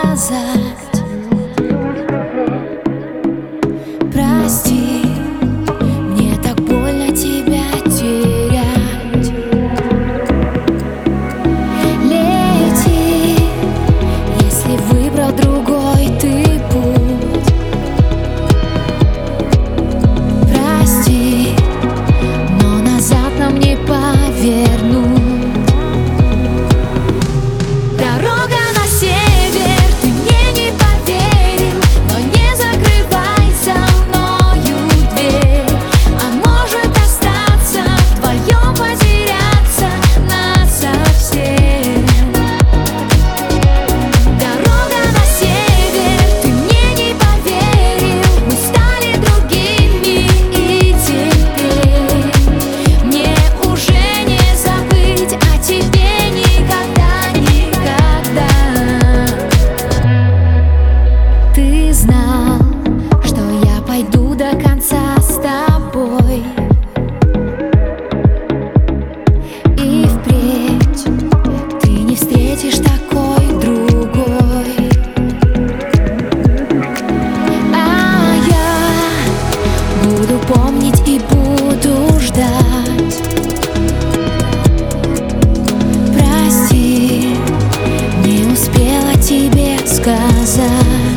сказать: прости, мне так больно тебя терять. Лети, если выбрал другой ты путь. Прости, но назад нам не повернуть. Дорога на север, ты мне не поверил, но не закрывай за мною дверь. А может остаться вдвоем, потеряться насовсем. Дорога на север, ты мне не поверил, мы стали другими, и теперь мне уже не забыть о тебе никогда. Ты знал, что я пойду до конца с тобой, и впредь ты не встретишь такой другой. А я буду помнить и буду ждать. Прости, не успела тебе сказать.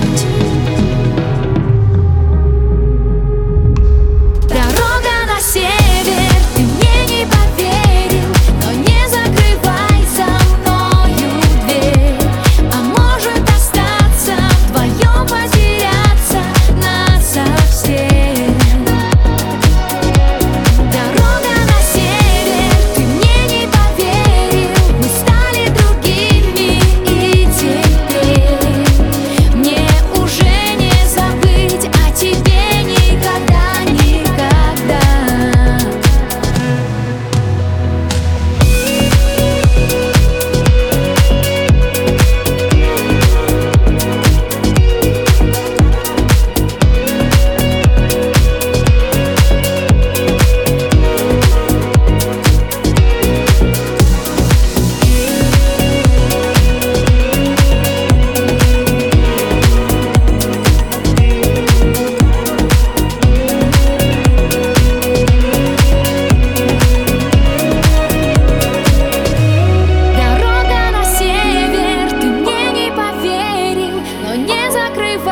Дорога на север, ты мне не поверил, но не закрывай за мною дверь. А может остаться вдвоем, потеряться насовсем. Дорога на север, ты мне не поверил, мы стали другими, и теперь мне уже не забыть о тебе никогда.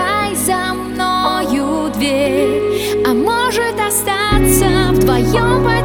За мною дверь, а может остаться вдвоем.